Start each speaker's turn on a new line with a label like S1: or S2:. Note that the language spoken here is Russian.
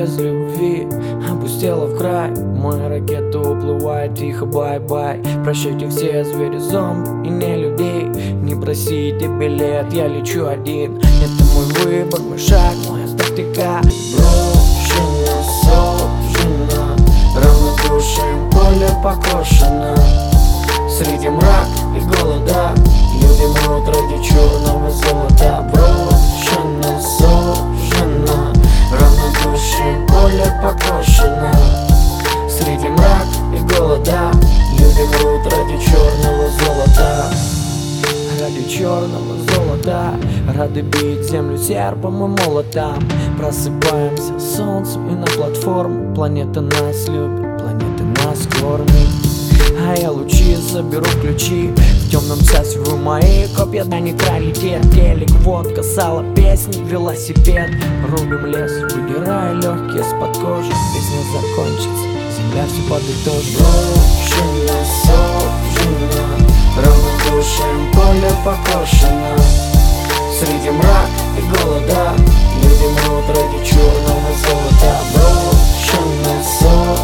S1: без любви опустела в край. Моя ракета уплывает тихо, бай-бай. Прощайте все звери, зомби и не людей. Не просите билет, я лечу один. Это мой выбор, мой шаг, моя тактика. Брошена, сожжена, равнодушием поле покошено. Среди мрака и голода люди мрут ради черного золота. Брошена, сожжена, равнодушием поле покошено. Среди мрака и голода люди мрут ради черного золота. Ради черного золота рады бить землю серпом и молотом. Просыпаемся солнцем и на платформу. Планета нас любит, планета нас кормит. А я лучи заберу ключи. В темном царстве вы мои копья, да не край летит. Телек, водка, сало, песни, велосипед. Рубим лес, выдирая легкие из-под кожи. Песня закончится, земля все подытожит. Брошена, сожжена, равнодушием поле покошено. Среди мрака и голода люди мрут ради черного золота. Брошена, сожжена,